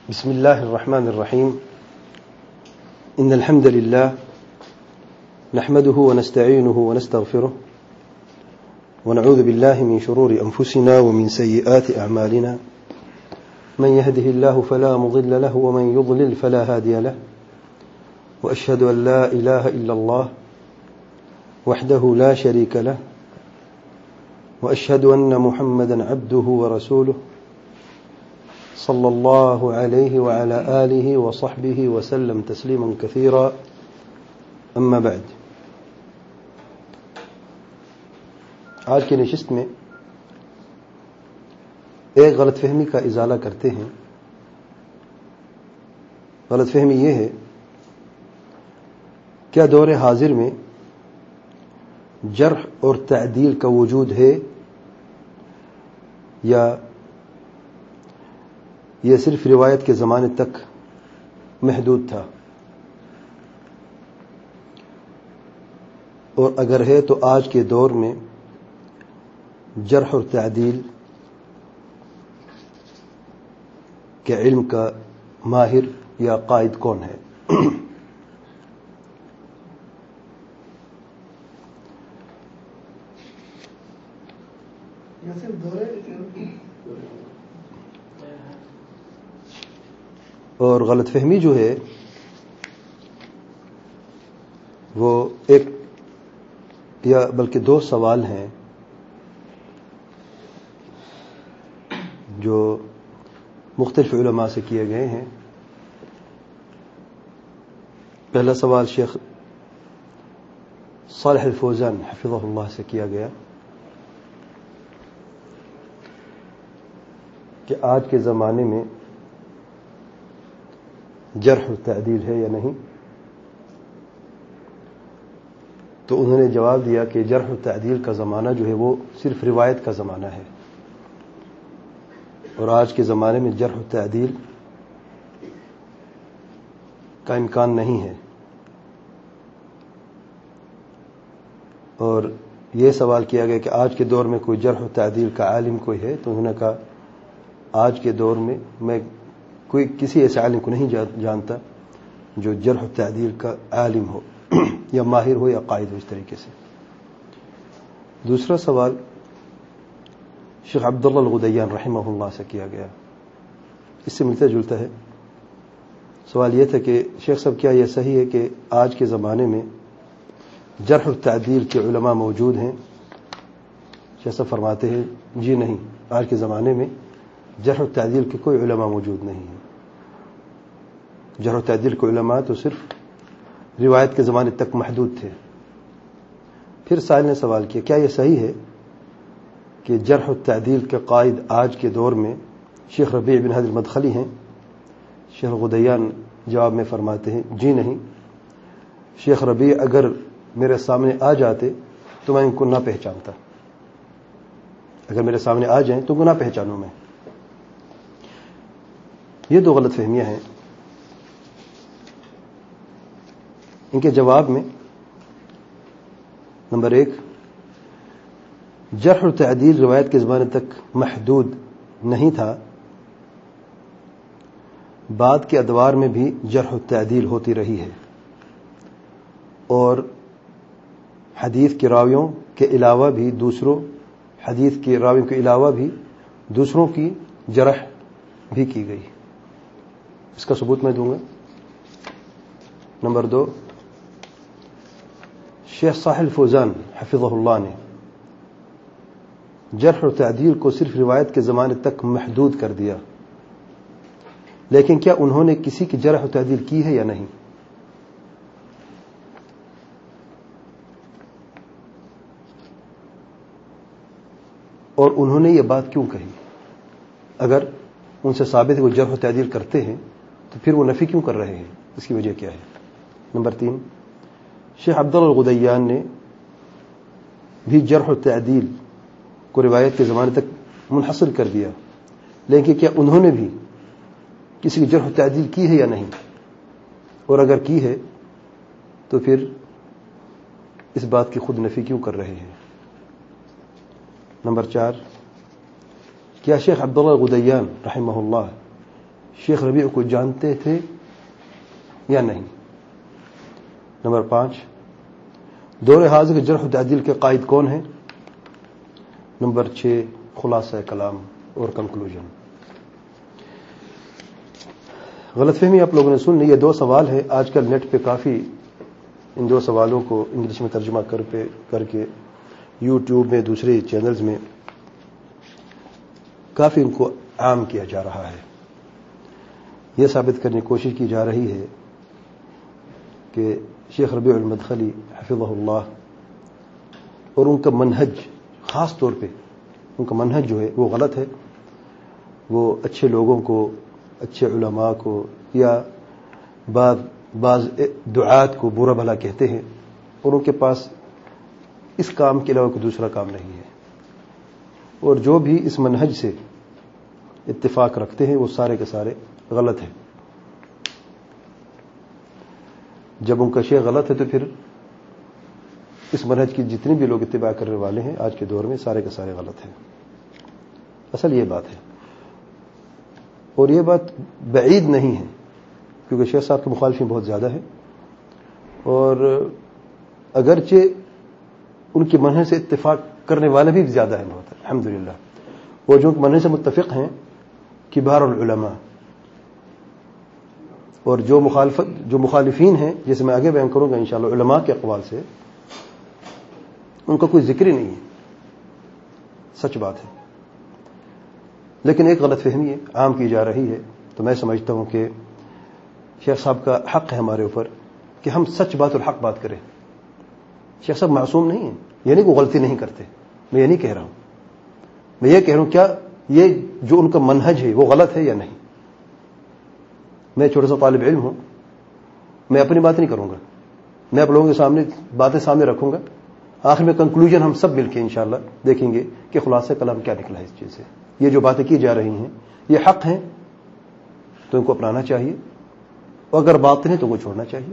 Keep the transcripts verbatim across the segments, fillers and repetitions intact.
بسم الله الرحمن الرحيم. إن الحمد لله نحمده ونستعينه ونستغفره ونعوذ بالله من شرور أنفسنا ومن سيئات أعمالنا، من يهده الله فلا مضل له ومن يضلل فلا هادي له، وأشهد أن لا إله إلا الله وحده لا شريك له، وأشهد أن محمدا عبده ورسوله صلى الله عليه وعلى آله وصحبه وسلم تسليما كثيرا. أما بعد، آج کی نشست میں ایک غلط فہمی کا ازالہ کرتے ہیں. غلط فہمی یہ ہے، کیا دور حاضر میں جرح اور تعدیل کا وجود ہے یا یہ صرف روایت کے زمانے تک محدود تھا، اور اگر ہے تو آج کے دور میں جرح اور تعدیل کے علم کا ماہر یا قائد کون ہے؟ اور غلط فہمی جو ہے وہ ایک یا بلکہ دو سوال ہیں جو مختلف علماء سے کیے گئے ہیں. پہلا سوال شیخ صالح الفوزان حفظہ اللہ سے کیا گیا کہ آج کے زمانے میں جرح و تعدیل ہے یا نہیں، تو انہوں نے جواب دیا کہ جرح و تعدیل کا زمانہ جو ہے وہ صرف روایت کا زمانہ ہے، اور آج کے زمانے میں جرح و تعدیل کا امکان نہیں ہے. اور یہ سوال کیا گیا کہ آج کے دور میں کوئی جرح و تعدیل کا عالم کوئی ہے، تو انہوں نے کہا آج کے دور میں میں کوئی کسی ایسے عالم کو نہیں جانتا جو جرح و تعدیل کا عالم ہو یا ماہر ہو یا قائد ہو اس طریقے سے. دوسرا سوال شیخ عبداللہ الغدیان رحمہ اللہ سے کیا گیا، اس سے ملتا جلتا ہے. سوال یہ تھا کہ شیخ صاحب کیا یہ صحیح ہے کہ آج کے زمانے میں جرح و تعدیل کے علماء موجود ہیں؟ شیخ صاحب فرماتے ہیں جی نہیں، آج کے زمانے میں جرح و تعدیل کے کوئی علماء موجود نہیں ہیں. جرح و تعدیل کے علماء تو صرف روایت کے زمانے تک محدود تھے. پھر سائل نے سوال کیا کیا یہ صحیح ہے کہ جرح و تعدیل کے قائد آج کے دور میں شیخ ربیع بن ہادی المدخلی ہیں؟ شیخ غدیان جواب میں فرماتے ہیں جی نہیں، شیخ ربیع اگر میرے سامنے آ جاتے تو میں ان کو نہ پہچانتا. اگر میرے سامنے آ جائیں تو ان کو نہ پہچانوں میں. یہ دو غلط فہمیاں ہیں. ان کے جواب میں نمبر ایک، جرح و تعدیل روایت کے زمانے تک محدود نہیں تھا، بعد کے ادوار میں بھی جرح و تعدیل ہوتی رہی ہے، اور حدیث کے راویوں کے علاوہ بھی دوسروں حدیث کے راویوں کے علاوہ بھی دوسروں کی جرح بھی کی گئی. اس کا ثبوت میں دوں گا. نمبر دو، شیخ صالح الفوزان حفظہ اللہ نے جرح و تعدیل کو صرف روایت کے زمانے تک محدود کر دیا، لیکن کیا انہوں نے کسی کی جرح و تعدیل کی ہے یا نہیں؟ اور انہوں نے یہ بات کیوں کہی؟ اگر ان سے ثابت ہے وہ جرح و تعدیل کرتے ہیں تو پھر وہ نفی کیوں کر رہے ہیں؟ اس کی وجہ کیا ہے؟ نمبر تین، شیخ عبداللہ الغدیان نے بھی جرح و تعدیل کو روایت کے زمانے تک منحصر کر دیا، لیکن کیا انہوں نے بھی کسی کی جرح و تعدیل کی ہے یا نہیں؟ اور اگر کی ہے تو پھر اس بات کی خود نفی کیوں کر رہے ہیں؟ نمبر چار، کیا شیخ عبداللہ غدیان رحمہ اللہ شیخ ربیع کو جانتے تھے یا نہیں؟ نمبر پانچ، دور حاضر کے جرح و تعدیل کے قائد کون ہیں؟ نمبر چھ، خلاصہ کلام اور کنکلوژن۔ غلط فہمی آپ لوگوں نے سن لی، یہ دو سوال ہے، آج کل نیٹ پہ کافی ان دو سوالوں کو انگلش میں ترجمہ کر پہ کر کے یوٹیوب میں دوسرے چینلز میں کافی ان کو عام کیا جا رہا ہے۔ یہ ثابت کرنے کی کوشش کی جا رہی ہے کہ شیخ ربیع المدخلی حفظہ اللہ اور ان کا منہج، خاص طور پہ ان کا منہج جو ہے وہ غلط ہے، وہ اچھے لوگوں کو، اچھے علماء کو یا بعض بعض دعات کو برا بھلا کہتے ہیں، اور ان کے پاس اس کام کے علاوہ کوئی دوسرا کام نہیں ہے، اور جو بھی اس منہج سے اتفاق رکھتے ہیں وہ سارے کے سارے غلط ہیں۔ جب ان کا شیخ غلط ہے تو پھر اس منہج کی جتنے بھی لوگ اتباع کرنے والے ہیں آج کے دور میں سارے کے سارے غلط ہیں۔ اصل یہ بات ہے، اور یہ بات بعید نہیں ہے، کیونکہ شیخ صاحب کے مخالفین بہت زیادہ ہیں، اور اگرچہ ان کے منہج سے اتفاق کرنے والے بھی زیادہ ہیں بہت، الحمدللہ، وہ جو منہج سے متفق ہیں کبار العلماء، اور جو مخالفت جو مخالفین ہیں، جیسے میں آگے بیان کروں گا انشاءاللہ علماء کے اقوال سے، ان کا کوئی ذکر ہی نہیں ہے، سچ بات ہے۔ لیکن ایک غلط فہمی عام کی جا رہی ہے، تو میں سمجھتا ہوں کہ شیخ صاحب کا حق ہے ہمارے اوپر کہ ہم سچ بات اور حق بات کریں۔ شیخ صاحب معصوم نہیں ہیں، یہ نہیں کوئی غلطی نہیں کرتے، میں یہ نہیں کہہ رہا ہوں، میں یہ کہہ رہا ہوں کیا یہ جو ان کا منہج ہے وہ غلط ہے یا نہیں۔ میں چھوٹا سا طالب علم ہوں، میں اپنی بات نہیں کروں گا، میں آپ لوگوں کے سامنے باتیں سامنے رکھوں گا، آخر میں کنکلوژن ہم سب مل کے انشاءاللہ دیکھیں گے کہ خلاصہ کلام کیا نکلا ہے اس چیز سے۔ یہ جو باتیں کی جا رہی ہیں یہ حق ہیں تو ان کو اپنانا چاہیے، اور اگر باطل ہیں تو وہ چھوڑنا چاہیے۔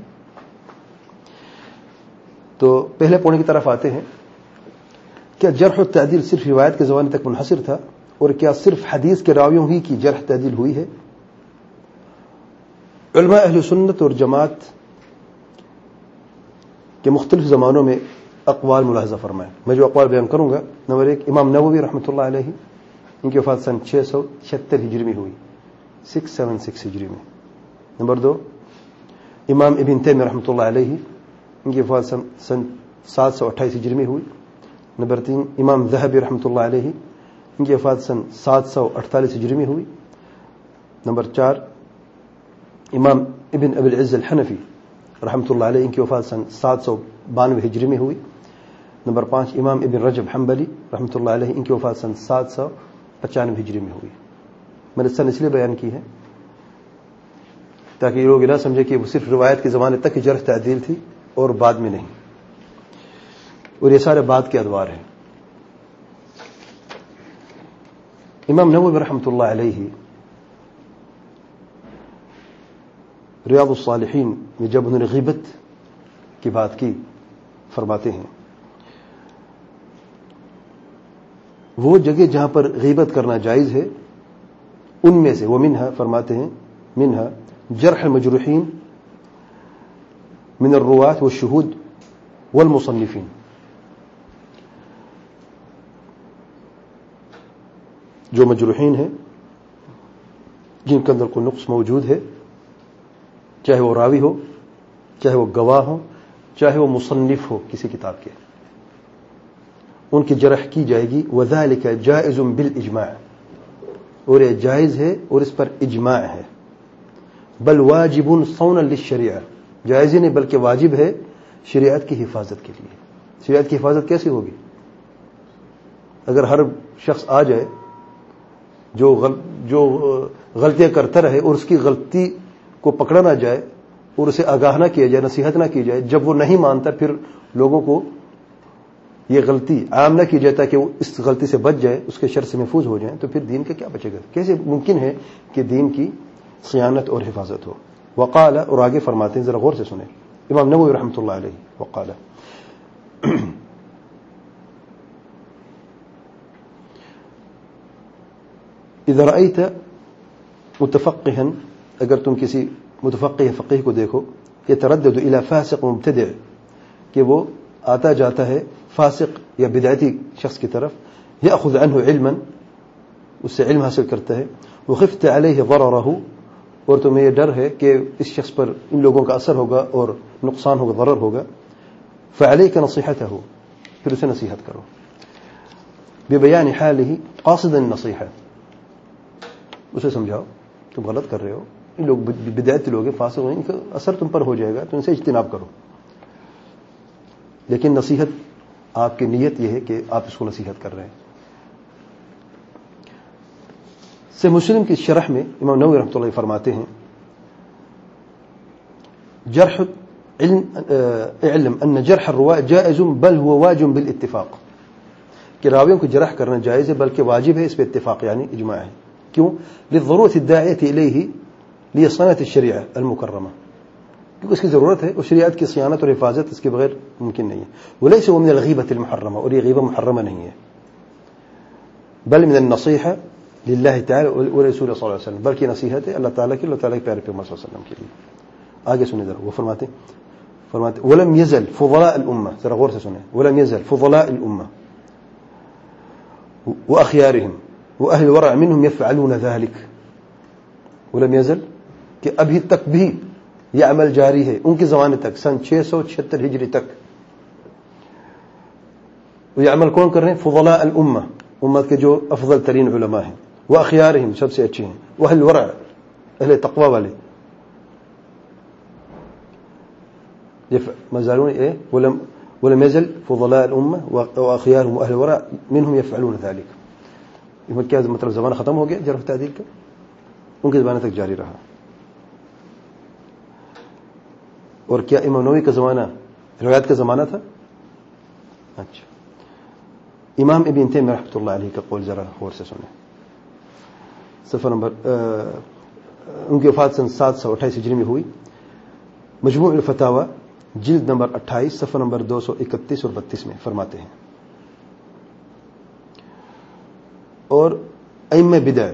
تو پہلے پوائنٹ کی طرف آتے ہیں، کیا جرح و تعدیل صرف روایت کے زمانے تک منحصر تھا، اور کیا صرف حدیث کے راویوں ہی کی جرح تعدیل ہوئی ہے؟ علماء اہل سنت اور جماعت کے مختلف زمانوں میں اقوال ملاحظہ فرمائیں۔ میں جو اقوال بیان کروں گا، نمبر ایک، امام نووی رحمۃ اللہ علیہ، ان کی وفات سن چھ سو چھہتر ہجری میں ہوئی، سکس سیون سکس ہجری میں۔ نمبر دو، امام ابن تیمیہ رحمۃ اللہ علیہ، ان کی وفات سن سات سو اٹھائیس ہجری میں ہوئی۔ نمبر تین، امام ذہبی رحمۃ اللہ علیہ، ان کی وفات سن سات سو اڑتالیس ہجری میں ہوئی۔ نمبر چار، امام ابن ابی العز الحنفی رحمۃ اللہ علیہ، ان کی وفات سن سات سو بانوے ہجری میں ہوئی۔ نمبر پانچ، امام ابن رجب حنبلی رحمۃ اللہ علیہ، ان کی وفات سن سات سو پچانوے ہجری میں ہوئی۔ میں نے سن اس لیے بیان کی ہے تاکہ یہ لوگ نہ سمجھے کہ وہ صرف روایت کے زمانے تک ہی جرح تعدیل تھی اور بعد میں نہیں، اور یہ سارے بعد کے ادوار ہیں۔ امام نووی رحمۃ اللہ علیہ ریاض الصالحین میں جب انہوں نے غیبت کی بات کی، فرماتے ہیں وہ جگہ جہاں پر غیبت کرنا جائز ہے ان میں سے، وہ منہا، فرماتے ہیں منہا جرح المجروحین من الرواة والشہود والمصنفین، جو مجروحین ہیں جن کے اندر کوئی نقص موجود ہے، چاہے وہ راوی ہو، چاہے وہ گواہ ہو، چاہے وہ مصنف ہو کسی کتاب کے، ان کی جرح کی جائے گی۔ وَذَلِكَ جَائِزٌ بِالْإِجْمَاعِ، اور یہ جائز ہے اور اس پر اجماع ہے۔ بل واجب صونا للشریعہ، جائز ہی نہیں بلکہ واجب ہے شریعت کی حفاظت کے لیے۔ شریعت کی حفاظت کیسے ہوگی؟ اگر ہر شخص آ جائے جو غل جو غلطیاں کرتا رہے اور اس کی غلطی کو پکڑا نہ جائے اور اسے آگاہ نہ کیا جائے، نصیحت نہ کی جائے، جب وہ نہیں مانتا پھر لوگوں کو یہ غلطی عام نہ کی جائے تاکہ وہ اس غلطی سے بچ جائے، اس کے شر سے محفوظ ہو جائیں، تو پھر دین کا کیا بچے گا؟ کیسے ممکن ہے کہ دین کی صیانت اور حفاظت ہو؟ وقال، اور آگے فرماتے ہیں، ذرا غور سے سنیں، امام نووی رحمۃ اللہ علیہ، وقال اذا رأيت متفقہن، اگر تم کسی متفقہ فقیہ کو دیکھو کہ تردد الی فاسق مبتدع، کہ وہ آتا جاتا ہے فاسق یا بدعتی شخص کی طرف، یأخذ عنہ علما، اس سے علم حاصل کرتا ہے، وخفت علیہ ضررہ، اور تمہیں یہ ڈر ہے کہ اس شخص پر ان لوگوں کا اثر ہوگا اور نقصان ہوگا، ضرر ہوگا، فعلیک نصیحتہ، پھر اسے نصیحت کرو، ببیان حالہ قاصدا النصیحہ، اسے سمجھاؤ تم غلط کر رہے ہو، ان لوگ بدعتی لوگ ہیں، فاسق ہیں، ان کا اثر تم پر ہو جائے گا، تو ان سے اجتناب کرو، لیکن نصیحت آپ کی نیت یہ ہے کہ آپ اس کو نصیحت کر رہے ہیں۔ سے مسلم کی شرح میں امام نووی رحمۃ اللہ فرماتے ہیں، جرح علم اعلم ان جرح الرواة جائز بل هو واجب بالاتفاق، کہ راویوں کو جرح کرنا جائز ہے بلکہ واجب ہے، اس پہ اتفاق یعنی اجماع ہے۔ کیوں؟ للضرورة الداعية إليه لصيانة الشریعہ المکرمہ، کیونکہ اس کی ضرورت ہے اور شریعت کی صیانت اور حفاظت اس کے بغیر ممکن نہیں ہے۔ وليس من الغیبة المحرمہ، اور یہ غیبہ محرمہ نہیں ہے، بل من النصیحہ للہ تعالی ورسول صلی اللہ علیہ وسلم، بلکہ نصیحت ہے اللہ تعالیٰ کی، اللہ تعالیٰ کے پیارے پیغمبر صلی اللہ علیہ وسلم کے لیے۔ آگے سنیں ذرا، وہ فرماتے فرماتے ولم يزل فضلاء الامہ، ذرا غور سے سنیں، ولم يزل فضلاء الامہ واخيارهم واهل الورع منهم يفعلون ذلك، ولم يزل کہ ابھی تک بھی یہ عمل جاری ہے، ان کے زمانے تک، سن چھ سو چھہتر ہجری تک، یہ عمل کون کر رہے ہیں؟ فضلاء الامہ، امت کے جو افضل ترین علماء ہیں، واخيارهم سب سے اچھے ہیں، واهل الورع اہل تقوی والے، مزارون ايه ولم ولم يزل فضلاء الامه واخيارهم واهل الورع منهم يفعلون ذلك، یہ کیا مطلب زمانہ ختم ہو گیا جرح تعدیل کا؟ ان کے زمانے تک جاری رہا۔ اور کیا امام نووی کا زمانہ روایت کا زمانہ تھا؟ اچھا، امام ابن تیمیہ رحمۃ اللہ علیہ کا قول ذرا غور سے سنیں، صفحہ نمبر ان کی وفات سن سات سو اٹھائیس ہجری میں ہوئی، مجموع الفتاوی جلد نمبر اٹھائیس صفحہ نمبر دو سو اکتیس اور بتیس میں فرماتے ہیں، اور ائمہ بدع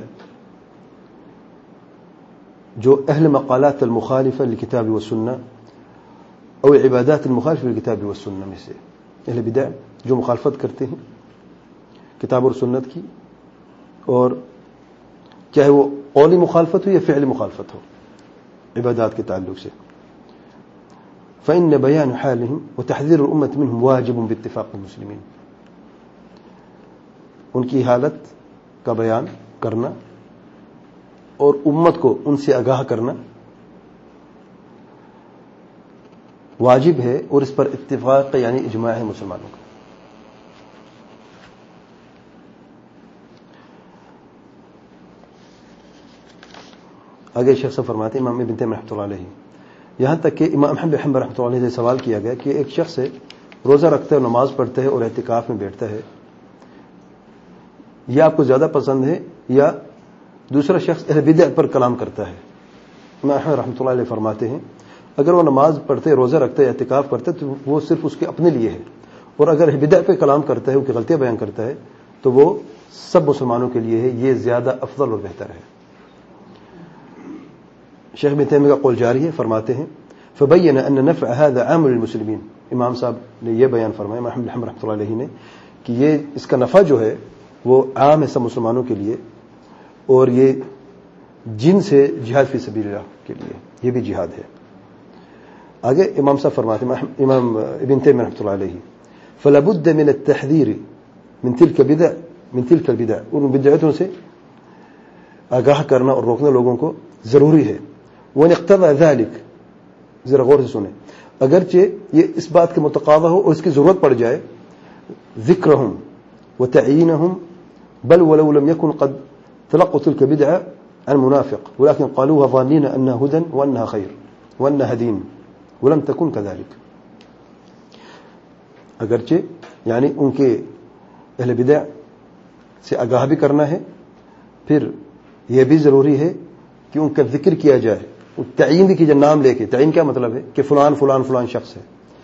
جو اہل مقالات المخالفہ للکتاب والسنہ اور عبادات المخالفہ للکتاب والسنہ میں سے، اہل بدع جو مخالفت کرتے ہیں کتاب اور سنت کی، اور چاہے وہ قولی مخالفت ہو یا فعلی مخالفت ہو عبادات کے تعلق سے، فإن بيان حالهم وتحذير الأمة منهم واجب باتفاق المسلمين، ان کی حالت کا بیان کرنا اور امت کو ان سے آگاہ کرنا واجب ہے، اور اس پر اتفاق یعنی اجماع ہے مسلمانوں کا۔ آگے شیخ صاحب فرماتے ہیں، امام ابن تیمیہ رحمۃ اللہ علیہ، یہاں تک کہ امام احمد بن حنبل رحمۃ اللہ علیہ سے سوال کیا گیا کہ ایک شخص ہے روزہ رکھتا ہے اور نماز پڑھتا ہے اور اعتکاف میں بیٹھتا ہے، یہ آپ کو زیادہ پسند ہے یا دوسرا شخص اہل بدع پر کلام کرتا ہے؟ امام احمد رحمۃ اللہ علیہ فرماتے ہیں اگر وہ نماز پڑھتے ہے، روزہ رکھتا ہے، اعتکاف کرتا ہے تو وہ صرف اس کے اپنے لیے ہے، اور اگر اہل بدع پہ کلام کرتا ہے، ان کی غلطیاں بیان کرتا ہے تو وہ سب مسلمانوں کے لیے ہے، یہ زیادہ افضل اور بہتر ہے۔ شیخ ابن تیمیہ کا قول جاری ہے، فرماتے ہیں فبین ان نفع هذا عام للمسلمین، امام صاحب نے یہ بیان فرمایا، امام احمد بن حنبل رحمۃ اللہ علیہ نے، کہ یہ اس کا نفع جو ہے وہ عام ہے سب مسلمانوں کے لیے، اور یہ جن سے جہاد فی سبیل اللہ کے لیے یہ بھی جہاد ہے۔ آگے امام صاحب فرماتے ہیں، امام ابن تیمیہ رحمۃ اللہ علیہ، فلا بد من التحذير من تلك البدع من تلك البدع، ان بدعتوں سے آگاہ کرنا اور روکنا لوگوں کو ضروری ہے۔ وان اقتضى ذلك، ذرا غور سے سنیں، اگرچہ یہ اس بات کے متقاضا ہو اور اس کی ضرورت پڑ جائے، ذکرهم وتعيينهم، بل ولو لم يكن قد تلقوا تلك بدعة عن منافق ولكن قالوها ظانين أنها هدى وأنها خير وأنها دين ولم تكن كذلك، اگرچہ یعنی ان کے اہل بدع سے آگاہ بھی کرنا ہے، پھر یہ بھی ضروری ہے کہ ان کا ذکر کیا جائے، تعین بھی کیجیے، نام لے کے۔ تعین کیا مطلب ہے؟ کہ فلان فلان فلان شخص ہے،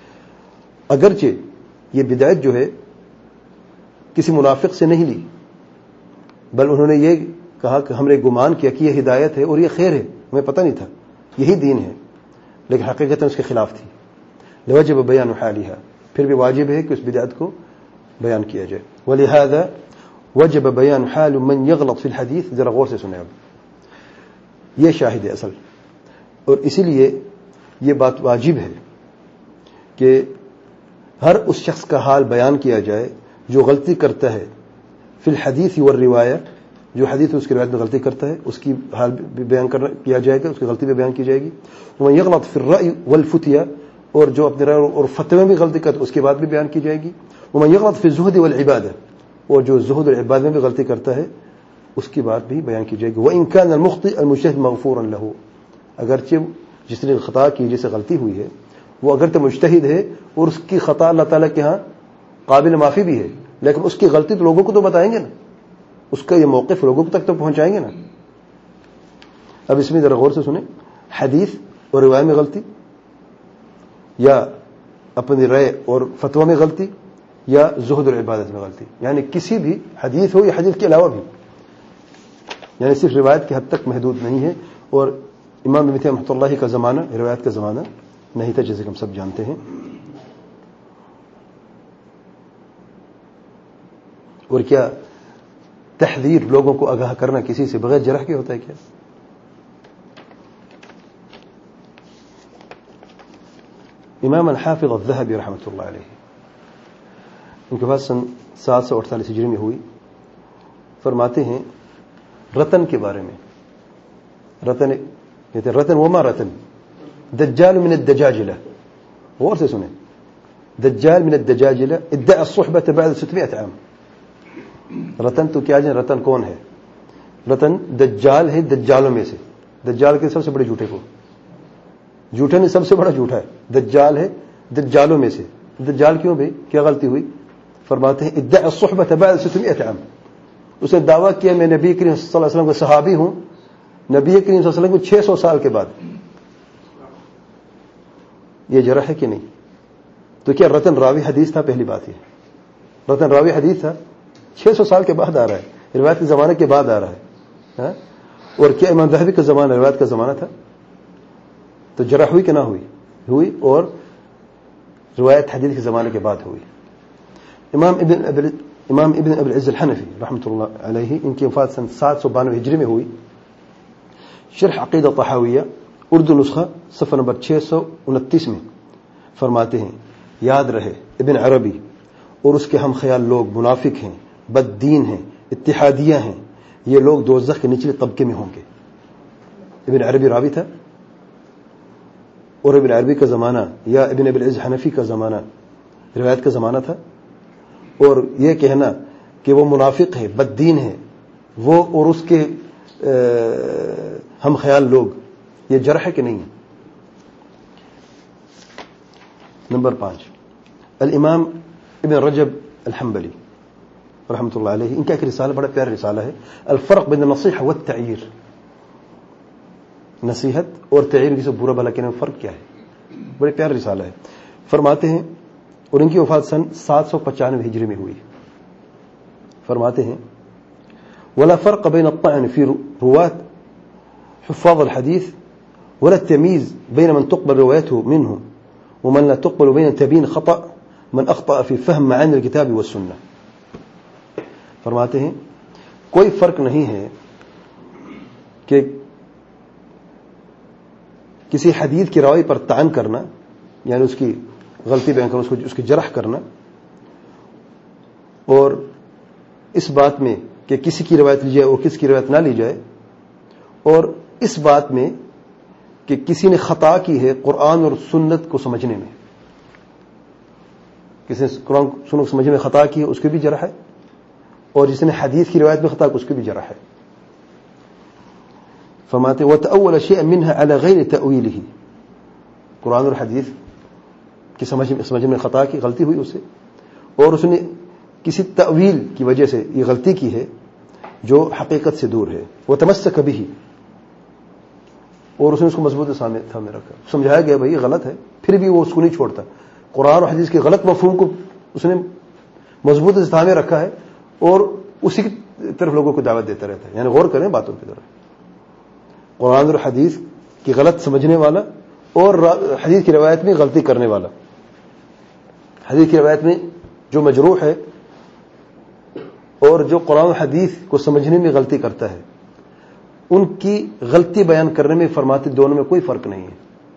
اگرچہ یہ بدعت جو ہے کسی منافق سے نہیں لی، بل انہوں نے یہ کہا کہ ہم نے گمان کیا کہ یہ ہدایت ہے اور یہ خیر ہے، ہمیں پتہ نہیں تھا یہی دین ہے، لیکن حقیقت اس کے خلاف تھی. لوجب بیان حالها، پھر بھی واجب ہے کہ اس بدعت کو بیان کیا جائے. ولہذا وجب بیان حال من یغلط فی الحدیث. ذرا غور سے سنیں، اب یہ شاہد ہے اصل، اور اسی لیے یہ بات واجب ہے کہ ہر اس شخص کا حال بیان کیا جائے جو غلطی کرتا ہے فی الحدیث والروایہ، جو حدیث اس کی روایت میں غلطی کرتا ہے اس کی حال بھی بیان کرنا کیا جائے گا، اس کی غلطی بھی بیان کی جائے گی. ومن یغلط فی الرأی والفتیہ، اور جو اپنے رائے اور فتوے میں بھی غلطی کرتا ہے اس کی بات بھی بیان کی جائے گی. ومن یغلط فی الزہد والعبادہ، اور جو زہد اور عبادت میں بھی غلطی کرتا ہے اس کی بات بھی بیان کی جائے گی. وان کان المخطئ المجتہد مغفورا له، اگرچہ جس نے خطا کی، جسے غلطی ہوئی ہے، وہ اگر تو مجتہد ہے اور اس کی خطا اللہ تعالیٰ کے ہاں قابل معافی بھی ہے، لیکن اس کی غلطی تو لوگوں کو تو بتائیں گے نا، اس کا یہ موقف لوگوں تک تو پہنچائیں گے نا. اب اس میں ذرا غور سے سنیں، حدیث اور روایت میں غلطی، یا اپنی رائے اور فتویٰ میں غلطی، یا زہد اور عبادت میں غلطی، یعنی کسی بھی حدیث ہو یا حدیث کے علاوہ بھی، یعنی صرف روایت کی حد تک محدود نہیں ہے. اور امام ابن تیمیہ رحمۃ اللہ کا زمانہ روایت کا زمانہ نہیں تھا، جیسے کہ ہم سب جانتے ہیں. اور کیا تحذیر، لوگوں کو آگاہ کرنا کسی سے بغیر جرح کے ہوتا ہے کیا؟ امام الحافظ الذهبی رحمۃ اللہ علیہ، ان کے پاس سن سات سو اڑتالیس ہجری میں ہوئی. فرماتے ہیں رتن کے بارے میں، رتن کہتے ہیں رتن وما رتن دجال من الدجاجلہ. غور سے سنیں، دجال من الدجاجلہ ادعى الصحبة بعد ستمائة عام. رتن تو کیا جائے، رتن کون ہے؟ رتن دجال ہے، دجالوں میں سے. دجال کے سب سے بڑے جھوٹے کو، جھوٹے نے سب سے بڑا جھوٹا ہے، دجال ہے دجالوں میں سے. دجال کیوں بھائی، کیا غلطی ہوئی؟ فرماتے ہیں ادعى الصحبة بعد ستمائة عام. اس نے دعویٰ کیا میں نبی کریم صلی اللہ علیہ وسلم کا صحابی ہوں، نبی کریم صلی اللہ علیہ وسلم کو چھ سو سال کے بعد. یہ جرح ہے کہ نہیں؟ تو کیا رتن راوی حدیث تھا؟ پہلی بات یہ، رتن راوی حدیث تھا، چھ سو سال کے بعد آ رہا ہے، روایت کے زمانے کے بعد آ رہا ہے. اور کیا امام ذہبی کا زمانہ روایت کا زمانہ تھا؟ تو جرح ہوئی کہ نہ ہوئی؟ ہوئی، اور روایت حدیث کے زمانے کے بعد ہوئی. امام ابن ابل امام ابن ابی العز الحنفی رحمۃ اللہ علیہ، ان کی وفات سن سات سو بانوے ہجری میں ہوئی. شرح عقیدہ طحاویہ اردو نسخہ صفحہ نمبر چھ سو انتیس میں فرماتے ہیں یاد رہے ابن عربی اور اس کے ہم خیال لوگ منافق ہیں، بد دین ہیں، اتحادیہ ہیں، یہ لوگ دوزخ کے نچلے طبقے میں ہوں گے. ابن عربی راوی تھا، اور ابن عربی کا زمانہ یا ابن ابی العز حنفی کا زمانہ روایت کا زمانہ تھا. اور یہ کہنا کہ وہ منافق ہے، بد دین ہے، وہ اور اس کے ہم خیال لوگ، یہ جرح ہے کہ نہیں؟ نمبر پانچ، الامام ابن رجب الحنبلی رحمۃ اللہ علیہ، ان کا ایک رسالہ بڑا پیارا رسالہ ہے، الفرق بین النصیحہ والتعیر. نصیحت اور تعیر کی سے برا بھلا کہنے میں فرق کیا ہے؟ بڑے پیارا رسالہ ہے. فرماتے ہیں، اور ان کی وفات سن سات سو پچانوے ہجری میں ہوئی. فرماتے ہیں ولا فرق بين الطعن في رواة حفاظ الحديث ولا التمييز بين من تقبل روايته منهم ومن لا تقبل، بين تبيين خطأ من أخطأ في فهم معاني الكتاب والسنة. فرماتے ہیں کوئی فرق نہیں ہے کہ کسی حدیث کی راوی پر طعن کرنا، یعنی اس کی غلطی بیان کرنا، اس کو اس کی جرح کرنا، اور اس بات میں کہ کسی کی روایت لی جائے اور کسی کی روایت نہ لی جائے، اور اس بات میں کہ کسی نے خطا کی ہے قرآن اور سنت کو سمجھنے میں، کسی نے قرآن سنت کو سمجھنے میں خطا کی ہے اس کی بھی جرح ہے، اور جس نے حدیث کی روایت میں خطا کی اس کی بھی جرح ہے. فرماتے وتأول شيئا منها على غير تأويله، قرآن اور حدیث کی سمجھنے میں خطا کی، غلطی ہوئی اسے، اور اس نے کسی تأویل کی وجہ سے یہ غلطی کی ہے جو حقیقت سے دور ہے. وتمسك به، اور اس نے اس کو مضبوط سامنے تھامے رکھا، سمجھایا گیا بھائی یہ غلط ہے، پھر بھی وہ اس کو نہیں چھوڑتا. قرآن اور حدیث کے غلط مفہوم کو اس نے مضبوط سے تھامے رکھا ہے، اور اسی طرف لوگوں کو دعوت دیتا رہتا ہے. یعنی غور کریں باتوں کی طرف. قرآن اور حدیث کی غلط سمجھنے والا اور حدیث کی روایت میں غلطی کرنے والا, حدیث کی روایت میں جو مجروح ہے اور جو قرآن و حدیث کو سمجھنے میں غلطی کرتا ہے, ان کی غلطی بیان کرنے میں فرماتے دونوں میں کوئی فرق نہیں ہے.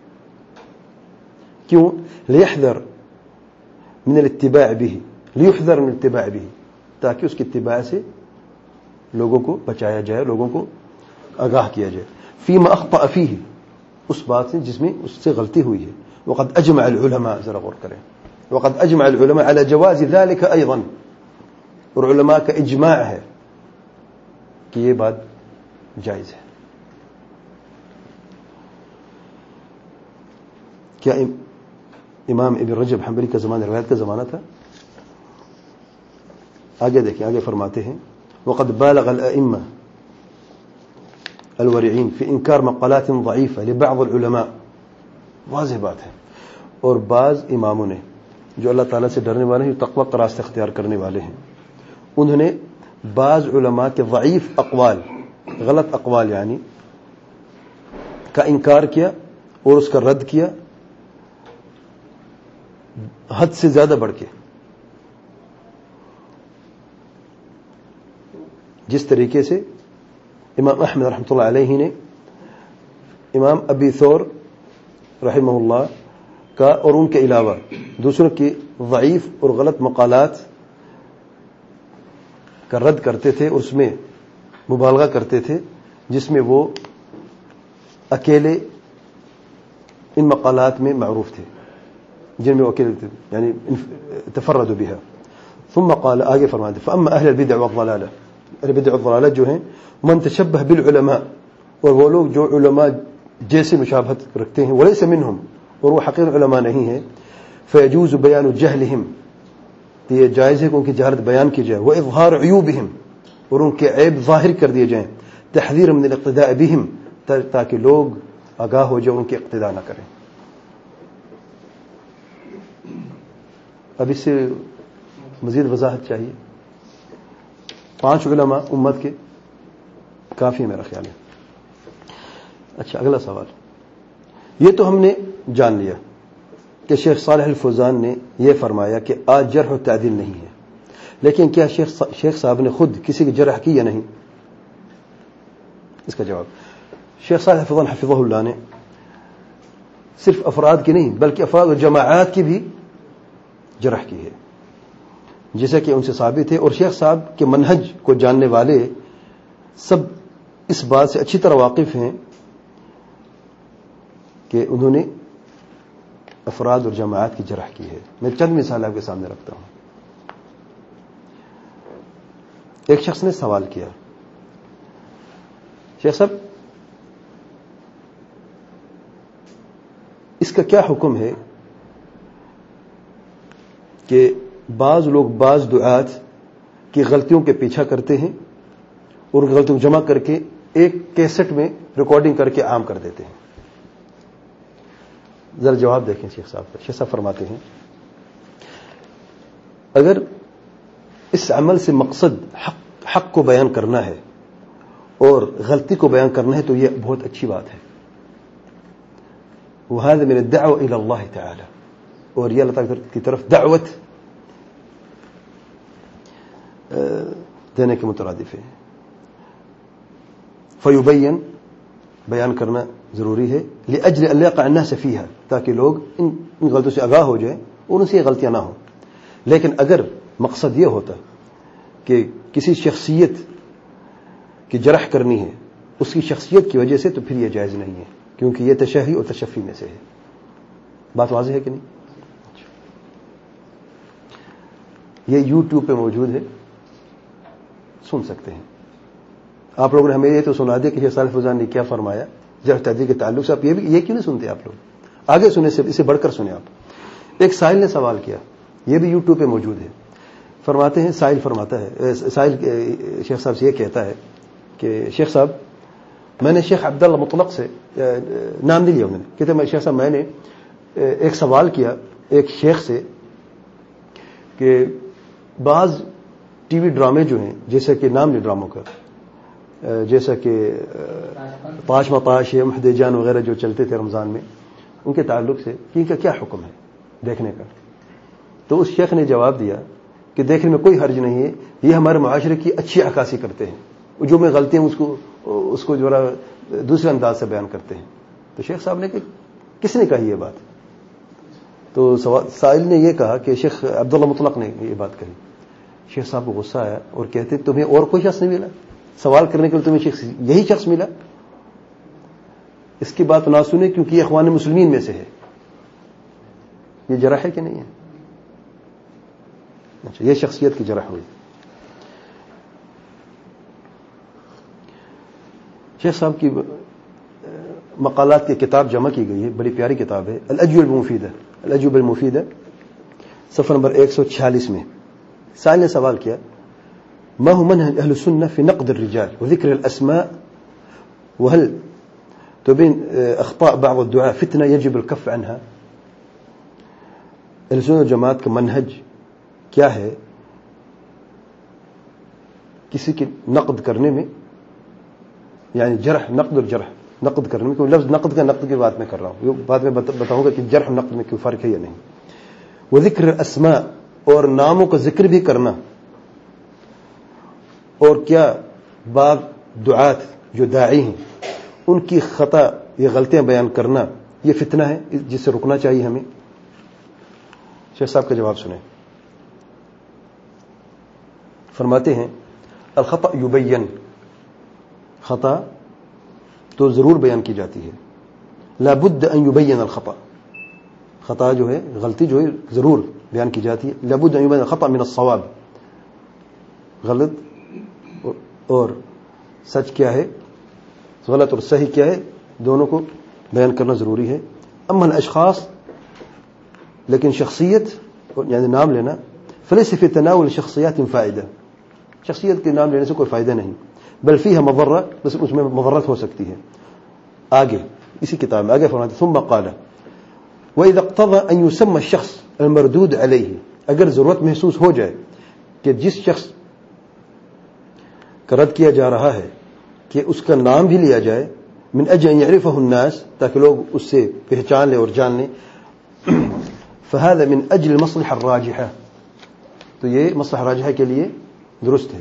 کیوں؟ لیحذر من الاتباع به, لیحذر من الاتباع به, تاکہ اس کی اتباع سے لوگوں کو بچایا جائے, لوگوں کو آگاہ کیا جائے. فیما اخطأ فیہ, اس بات سے جس میں اس سے غلطی ہوئی ہے. وقد اجمع العلماء, ذرا غور کریں, وقد اجمع العلماء على جواز ذلك ايضا, اور علماء کا اجماع ہے کہ یہ بات جائز ہے. کیا امام ابن رجب حنبلی کا زمانہ روایت کا زمانہ تھا؟ آگے دیکھیں, آگے فرماتے ہیں وقد بالغ الائمہ الورعین فی انکار مقالات ضعیفہ لبعض العلماء. واضح بات ہے. اور بعض اماموں نے جو اللہ تعالیٰ سے ڈرنے والے ہیں, جو تقوی کا راستہ اختیار کرنے والے ہیں, انہوں نے بعض علماء کے ضعیف اقوال, غلط اقوال یعنی کا انکار کیا اور اس کا رد کیا حد سے زیادہ بڑھ کے. جس طریقے سے امام احمد رحمۃ اللہ علیہ نے امام ابی ثور رحمہ اللہ کا اور ان کے علاوہ دوسروں کی ضعیف اور غلط مقالات کا رد کرتے تھے, اور اس میں مبالغہ کرتے تھے, جس میں وہ اکیلے ان مقالات میں معروف تھے, جن میں وہ اکیلے تھے, یعنی تفردوا بها. ثم قال, آگے فرماتے فاما اهل البدع والضلالہ, البدع والضلالہ جو ہیں من تشبہ بالعلماء, اور وہ لوگ جو علماء جیسے مشابہت رکھتے ہیں, وليس منهم, اور وہ حقیقی علماء نہیں ہیں, فيجوز بیان جہلهم, تو یہ جائز ہے کہ ان کی جہالت بیان کی جائے, واظہار عیوبهم, اور ان کے عیب ظاہر کر دیے جائیں, تحذیر من الاقتداء بهم, تاکہ لوگ آگاہ ہو جائے, ان کی اقتداء نہ کریں. اب اس سے مزید وضاحت چاہیے. پانچ علماء امت کے کافی میرا خیال ہے. اچھا, اگلا سوال. یہ تو ہم نے جان لیا کہ شیخ صالح الفوزان نے یہ فرمایا کہ آج جرح و تعدیل نہیں ہے, لیکن کیا شیخ شیخ صاحب نے خود کسی کی جرح کی یا نہیں؟ اس کا جواب, شیخ صالح الفوزان حفظہ اللہ نے صرف افراد کی نہیں بلکہ افراد و جماعات کی بھی جرح کی ہے, جیسا کہ ان سے ثابت ہے. اور شیخ صاحب کے منہج کو جاننے والے سب اس بات سے اچھی طرح واقف ہیں کہ انہوں نے افراد اور جماعت کی جرح کی ہے. میں چند مثال آپ کے سامنے رکھتا ہوں. ایک شخص نے سوال کیا, شیخ صاحب اس کا کیا حکم ہے کہ بعض لوگ بعض دعات کی غلطیوں کے پیچھا کرتے ہیں اور غلطیوں کو جمع کر کے ایک کیسٹ میں ریکارڈنگ کر کے عام کر دیتے ہیں. ذرا جواب دیکھیں شیخ صاحب کا. شیخ صاحب فرماتے ہیں اگر اس عمل سے مقصد حق حق کو بیان کرنا ہے اور غلطی کو بیان کرنا ہے تو یہ بہت اچھی بات ہے. وهذا من الدعوة إلى الله تعالى, اور یہ اللہ تعالیٰ کی طرف دعوت دینے کے مترادف ہے. فیبین, بیان کرنا ضروری ہے, لأجل أن يقع الناس فيها, تاکہ لوگ ان غلطیوں سے آگاہ ہو جائیں اور ان سے یہ غلطیاں نہ ہوں. لیکن اگر مقصد یہ ہوتا کہ کسی شخصیت کی جرح کرنی ہے اس کی شخصیت کی وجہ سے, تو پھر یہ جائز نہیں ہے, کیونکہ یہ تشہی اور تشفی میں سے ہے. بات واضح ہے کہ نہیں؟ یہ یوٹیوب پہ موجود ہے, سن سکتے ہیں آپ لوگوں نے. ہمیں یہ تو سنا دیا کہ شیخ صالح الفوزان نے کیا فرمایا جرح تعدیل کے تعلق سے. آپ یہ بھی یہ کیوں نہیں سنتے آپ لوگ؟ آگے سنیں, سے اسے بڑھ کر سنیں آپ. ایک سائل نے سوال کیا, یہ بھی یوٹیوب پہ موجود ہے. فرماتے ہیں, سائل فرماتا ہے, سائل شیخ صاحب سے یہ کہتا ہے کہ شیخ صاحب میں نے شیخ عبداللہ مطلق سے, نام نہیں لیا انہوں نے, کہتے ہیں شیخ صاحب میں نے ایک سوال کیا ایک شیخ سے کہ بعض ٹی وی ڈرامے جو ہیں، جیسا کہ نام لے ڈراموں کا، جیسا کہ پاش مپاش ہے، محد جان وغیرہ جو چلتے تھے رمضان میں، ان کے تعلق سے کہ ان کا کیا حکم ہے دیکھنے کا؟ تو اس شیخ نے جواب دیا کہ دیکھنے میں کوئی حرج نہیں ہے، یہ ہمارے معاشرے کی اچھی عکاسی کرتے ہیں، جو میں غلطی ہیں اس کو اس کو جو دوسرے انداز سے بیان کرتے ہیں۔ تو شیخ صاحب نے کہ کس نے کہی یہ بات؟ تو سائل نے یہ کہا کہ شیخ عبداللہ مطلق نے یہ بات کہی۔ شیخ صاحب کو غصہ آیا اور کہتے تمہیں اور کوئی شخص نہیں ملا سوال کرنے کے لیے؟ تمہیں شخص یہی شخص ملا؟ اس کی بات نہ سنیں کیونکہ یہ اخوان مسلمین میں سے ہے۔ یہ جرح ہے کہ نہیں ہے؟ اچھا، یہ شخصیت کی جرح ہوئی۔ شیخ صاحب کی مقالات کی کتاب جمع کی گئی ہے، بڑی پیاری کتاب ہے، الاجوبہ المفیدہ، الاجوبہ المفیدہ، صفحہ نمبر ایک سو چھیالیس میں سائل نے سوال کیا ما هو منهج اهل السنه في نقد الرجال وذكر الاسماء وهل تبين اخطاء بعض الدعاء فتنه يجب الكف عنها؟ اہل سنت جماعت کا منہج کیا ہے کسی کی نقد کرنے میں، یعنی جرح، نقد اور جرح، نقد کرنے میں، کیونکہ لفظ نقد کا نقد کی بات میں کر رہا ہوں، یہ بات میں بتاؤں گا کہ جرح اور نقد میں کوئی فرق ہے یا نہیں۔ وذکر الاسماء، اور ناموں کا ذکر بھی کرنا، اور کیا بعض دعات جو داعی ہیں ان کی خطا یا غلطیاں بیان کرنا یہ فتنہ ہے جس سے رکنا چاہیے ہمیں؟ شیخ صاحب کا جواب سنیں۔ فرماتے ہیں الخطأ یبین، خطا تو ضرور بیان کی جاتی ہے، لا بد ان یبین الخطأ، خطا جو ہے، غلطی جو ہے ضرور بیان کی جاتی ہے، لا بد ان یبین الخطأ من الصواب، غلط اور سچ کیا ہے، غلط اور صحیح کیا ہے، دونوں کو بیان کرنا ضروری ہے۔ اما الاشخاص، لیکن شخصیت یعنی نام لینا، فلیس فی تناول شخصیات فائدہ، شخصیت کے نام لینے سے کوئی فائدہ نہیں، بل فیہا مضرہ، بس اس میں مضرت ہو سکتی ہے۔ آگے اسی کتاب میں آگے فرماتے ثم قال وَإِذَا اقْتَضَى أَن يُسَمَّ الشَّخْص الْمَرْدُودُ عَلَيْهِ، اگر ضرورت محسوس ہو جائے کہ جس شخص کا رد کیا جا رہا ہے کہ اس کا نام بھی لیا جائے، من اجل ان يعرفه الناس، تاکہ لوگ اس سے پہچان لیں اور جان لیں، فهذا من اجل المصلحة الراجحة، تو یہ مصلحہ راجحہ کے لیے درست ہے،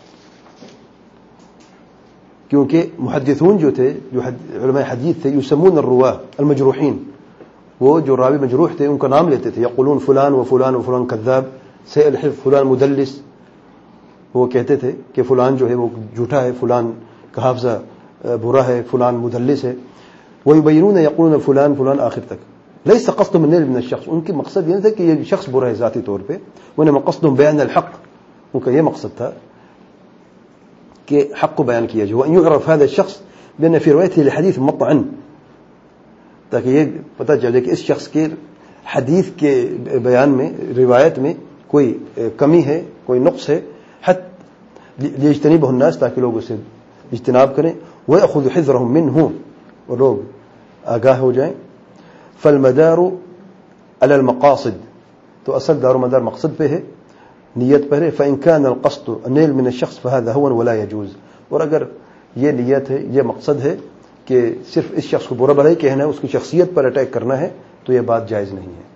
کیونکہ محدثون جو تھے، جو علماء حدیث تھے، یسمون الرواة المجروحین، وہ جو راوی مجروح تھے ان کا نام لیتے تھے، یقولون فلان و فلان و فلان کذاب، سیء الحفظ، فلان مدلس، وہ کہتے تھے کہ فلان جو ہے وہ جھوٹا ہے، فلان کا حافظہ برا ہے، فلان مدلس ہے، ویبینون یقولون فلان فلان آخر تک۔ لیس قصدهم النیل من الشخص، ان کی مقصد یہ نہیں تھا کہ یہ شخص برا ہے ذاتی طور پہ، وانما قصدهم بیان الحق، ان کا یہ مقصد تھا کہ حق کو بیان کیا جائے، وان يعرف هذا الشخص بان في روايته لحديث مطعن، تاکہ یہ پتہ چلے کہ اس شخص کے حدیث کے بیان میں، روایت میں کوئی کمی ہے، کوئی نقص ہے، حتى ليجتنبه الناس، تاکہ لوگ اسے اجتناب کریں، ويأخذ حذرهم منه، اور لوگ آگاہ ہو جائیں۔ فالمدار على المقاصد، تو اصل دار و مدار مقصد پہ ہے، نیت پر ہے۔ فإن كان القصد النيل من الشخص فهذا هو ولا يجوز، اور اگر یہ نیت ہے، یہ مقصد ہے کہ صرف اس شخص کو برا بھلا ہی کہنا ہے، اس کی شخصیت پر اٹیک کرنا ہے، تو یہ بات جائز نہیں ہے۔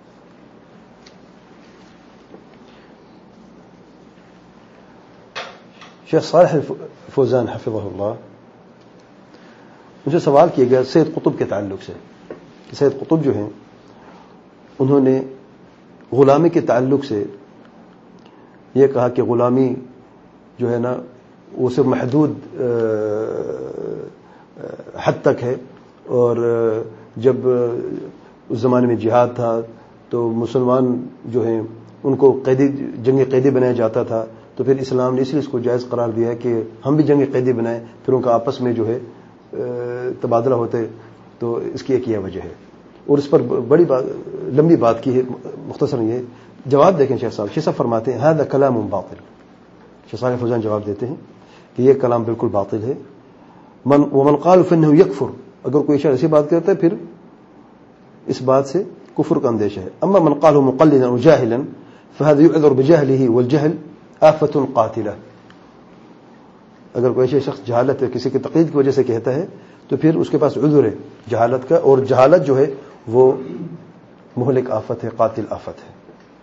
شیخ صالح فوزان حفظہ اللہ، ان سے سوال کیا گیا سید قطب کے تعلق سے کہ سید قطب جو ہیں انہوں نے غلامی کے تعلق سے یہ کہا کہ غلامی جو ہے نا وہ صرف محدود حد تک ہے، اور جب اس زمانے میں جہاد تھا تو مسلمان جو ہیں ان کو قیدی، جنگی قیدی بنایا جاتا تھا، تو پھر اسلام نے اس لیے اس کو جائز قرار دیا ہے کہ ہم بھی جنگی قیدی بنائیں، پھر ان کا آپس میں جو ہے تبادلہ ہوتے، تو اس کی ایک یہ وجہ ہے، اور اس پر بڑی بات، لمبی بات کی ہے، مختصر یہ جواب دیکھیں شیخ صاحب۔ شیخ صاحب فرماتے ہیں هذا کلام باطل، شیخ صالح فوزان جواب دیتے ہیں کہ یہ کلام بالکل باطل ہے۔ من ومن قال فانه يكفر، اگر کوئی شخص ایسی بات کرتا ہے پھر اس بات سے کفر کا اندیشہ ہے۔ اما من قاله مقلدا او جاهلا فهذا يعذر بجهله والجهل آفت قاتلہ. اگر کوئی ایسے شخص جہالت ہے کسی کی تقلید کی وجہ سے کہتا ہے تو پھر اس کے پاس عذر ہے جہالت کا, اور جہالت جو ہے وہ مہلک آفت ہے, قاتل آفت ہے.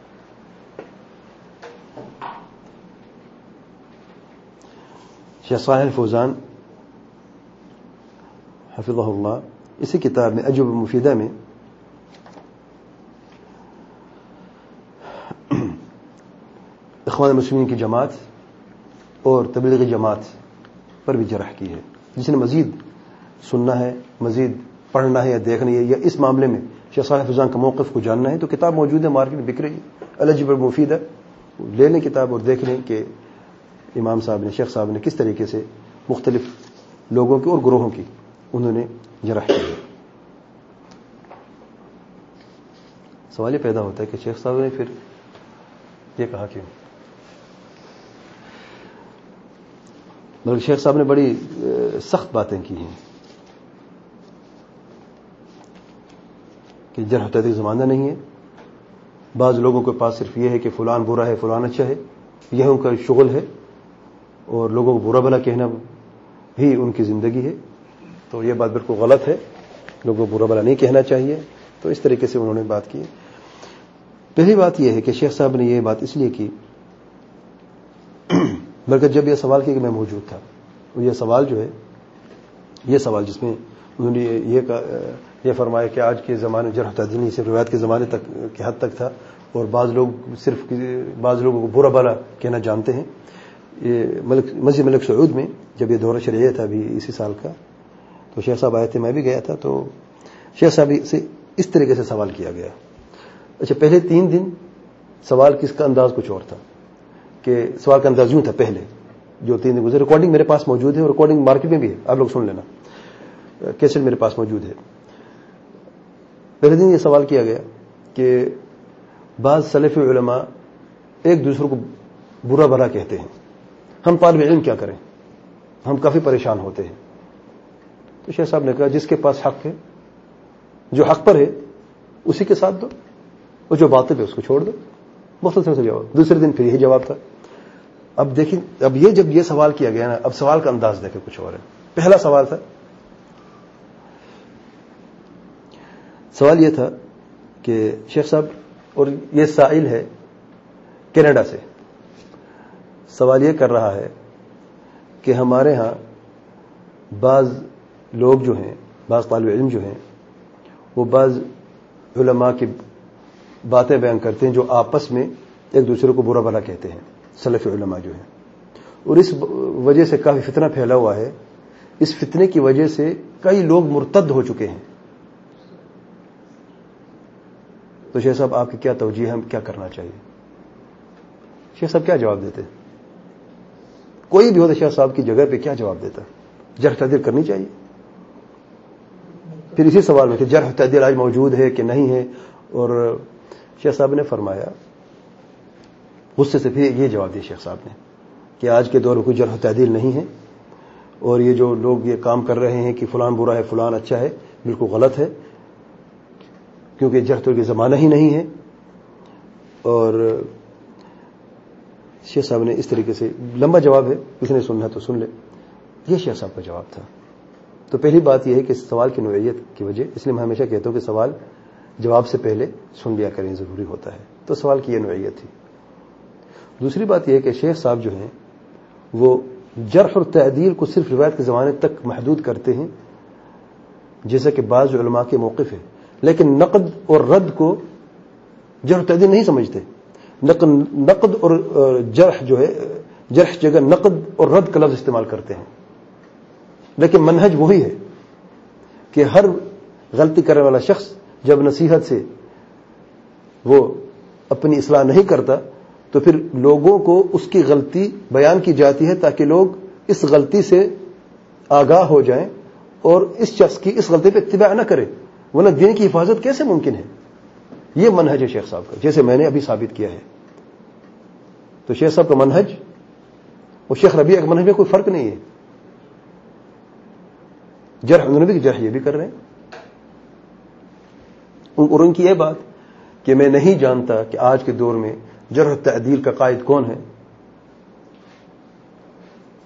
شیخ صالح الفوزان حفظہ اللہ اسی کتاب میں اجوبہ مفیدہ میں اخوان المسلمین کی جماعت اور تبلیغی جماعت پر بھی جرح کی ہے. جس نے مزید سننا ہے, مزید پڑھنا ہے یا دیکھنا ہے, یا اس معاملے میں شیخ صالح الفوزان کا موقف کو جاننا ہے, تو کتاب موجود ہے مارکیٹ میں بک رہی ہے, الاجوبہ المفیدہ. لے لیں کتاب اور دیکھ لیں کہ امام صاحب نے, شیخ صاحب نے کس طریقے سے مختلف لوگوں کی اور گروہوں کی انہوں نے جرح کی ہے. سوال یہ پیدا ہوتا ہے کہ شیخ صاحب نے پھر یہ کہا کیوں؟ بلکہ شیخ صاحب نے بڑی سخت باتیں کی ہیں کہ جرح تعدیل زمانہ نہیں ہے. بعض لوگوں کے پاس صرف یہ ہے کہ فلان برا ہے فلان اچھا ہے, یہ ان کا شغل ہے, اور لوگوں کو برا بھلا کہنا بھی ان کی زندگی ہے. تو یہ بات بالکل غلط ہے, لوگوں کو برا بھلا نہیں کہنا چاہیے. تو اس طریقے سے انہوں نے بات کی. پہلی بات یہ ہے کہ شیخ صاحب نے یہ بات اس لیے کی بلکہ جب یہ سوال کیا کہ میں موجود تھا, یہ سوال جو ہے یہ سوال جس میں انہوں نے یہ یہ فرمایا کہ آج کے زمانے جرح تعدیل نہیں صرف روایت کے زمانے تک کی حد تک تھا, اور بعض لوگ صرف بعض لوگوں کو برا بھلا کہنا جانتے ہیں. یہ ملک مسجد ملک سعود میں جب یہ دورہ شرعیہ تھا ابھی اسی سال کا, تو شیخ صاحب آئے تھے, میں بھی گیا تھا. تو شیخ صاحب سے اس طریقے سے سوال کیا گیا. اچھا, پہلے تین دن سوال کس کا انداز کچھ اور تھا, کہ سوال کا انداز یوں تھا پہلے جو تین دن گزرے. ریکارڈنگ میرے پاس موجود ہے, اور ریکارڈنگ مارکیٹ میں بھی ہے, آپ لوگ سن لینا, کیسٹ میرے پاس موجود ہے. پہلے دن یہ سوال کیا گیا کہ بعض سلفی علماء ایک دوسرے کو برا بھلا کہتے ہیں, ہم طالب علم کیا کریں, ہم کافی پریشان ہوتے ہیں. تو شیخ صاحب نے کہا جس کے پاس حق ہے, جو حق پر ہے اسی کے ساتھ دو, اور جو باطل ہے اس کو چھوڑ دو. مختصر سے جواب. دوسرے دن پھر یہی جواب تھا. اب دیکھیں, اب یہ جب یہ سوال کیا گیا نا, اب سوال کا انداز دیکھیں کچھ اور ہے. پہلا سوال تھا, سوال یہ تھا کہ شیخ صاحب, اور یہ سائل ہے کینیڈا سے, سوال یہ کر رہا ہے کہ ہمارے ہاں بعض لوگ جو ہیں, بعض طالب علم جو ہیں, وہ بعض علماء کی باتیں بیان کرتے ہیں جو آپس میں ایک دوسرے کو برا بھلا کہتے ہیں, سلفی علماء جو ہیں, اور اس وجہ سے کافی فتنہ پھیلا ہوا ہے. اس فتنے کی وجہ سے کئی لوگ مرتد ہو چکے ہیں. تو شیخ صاحب آپ کی کیا توجیہ ہے, ہم کیا کرنا چاہیے؟ شیخ صاحب کیا جواب دیتے؟ کوئی بھی ہوتا شیخ صاحب کی جگہ پہ کیا جواب دیتا؟ جرح تعدیل کرنی چاہیے. پھر اسی سوال میں کہ جرح تعدیل آج موجود ہے کہ نہیں ہے, اور شیخ صاحب نے فرمایا, غصے سے پھر یہ جواب دیا شیخ صاحب نے کہ آج کے دور میں کوئی جرح تعدیل نہیں ہے, اور یہ جو لوگ یہ کام کر رہے ہیں کہ فلان برا ہے فلان اچھا ہے, بالکل غلط ہے, کیونکہ جرح تعدیل کا زمانہ ہی نہیں ہے. اور شیخ صاحب نے اس طریقے سے, لمبا جواب ہے, کسی نے سننا تو سن لے, یہ شیخ صاحب کا جواب تھا. تو پہلی بات یہ ہے کہ سوال کی نوعیت کی وجہ, اس لیے میں ہمیشہ کہتا ہوں کہ سوال جواب سے پہلے سن لیا کریں, ضروری ہوتا ہے. تو سوال کی یہ نوعیت تھی. دوسری بات یہ ہے کہ شیخ صاحب جو ہیں وہ جرح اور تعدیل کو صرف روایت کے زمانے تک محدود کرتے ہیں, جیسا کہ بعض علماء کے موقف ہے, لیکن نقد اور رد کو جرح اور تعدیل نہیں سمجھتے. نقد اور جرح جو ہے, جرح جگہ نقد اور رد کا لفظ استعمال کرتے ہیں, لیکن منہج وہی ہے کہ ہر غلطی کرنے والا شخص جب نصیحت سے وہ اپنی اصلاح نہیں کرتا تو پھر لوگوں کو اس کی غلطی بیان کی جاتی ہے تاکہ لوگ اس غلطی سے آگاہ ہو جائیں اور اس شخص کی اس غلطی پہ اتباع نہ کرے, ورنہ دین کی حفاظت کیسے ممکن ہے. یہ منہج ہے شیخ صاحب کا, جیسے میں نے ابھی ثابت کیا ہے. تو شیخ صاحب کا منہج اور شیخ ربیع کا منہج میں کوئی فرق نہیں ہے. جرح انہوں نے بھی جرح یہ بھی کر رہے ہیں, اور ان کی یہ بات کہ میں نہیں جانتا کہ آج کے دور میں جرح تعدیل کا قائد کون ہے,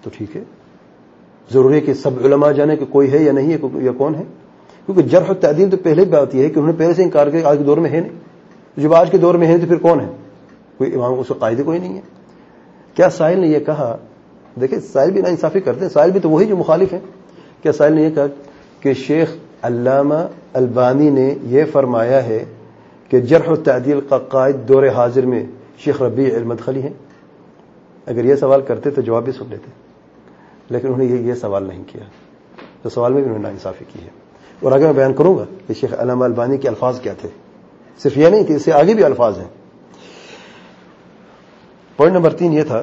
تو ٹھیک ہے. ضروری ہے کہ سب علماء جانے کہ کوئی ہے یا نہیں ہے یا کون ہے, کیونکہ جرح و تعدیل تو پہلے بات یہ ہے کہ انہوں نے پہلے سے انکار کیا, آج کے دور میں ہے نہیں. جب آج کے دور میں ہے تو پھر کون ہے؟ کوئی امام اس قاعدے کوئی نہیں ہے. کیا سائل نے یہ کہا, دیکھیں سائل بھی نا انصافی کرتے ہیں, سائل بھی تو وہی جو مخالف ہیں. کیا سائل نے یہ کہا کہ شیخ علامہ البانی نے یہ فرمایا ہے کہ جرح و تعدیل کا قائد دور حاضر میں شیخ ربیع المدخلی ہیں؟ اگر یہ سوال کرتے تو جواب بھی سن لیتے, لیکن انہوں نے یہ, یہ سوال نہیں کیا, تو سوال میں بھی انہوں نے ناانصافی کی ہے. اور آگے میں بیان کروں گا کہ شیخ علامہ البانی کے الفاظ کیا تھے, صرف یہ نہیں کہ اس سے آگے بھی الفاظ ہیں. پوائنٹ نمبر تین یہ تھا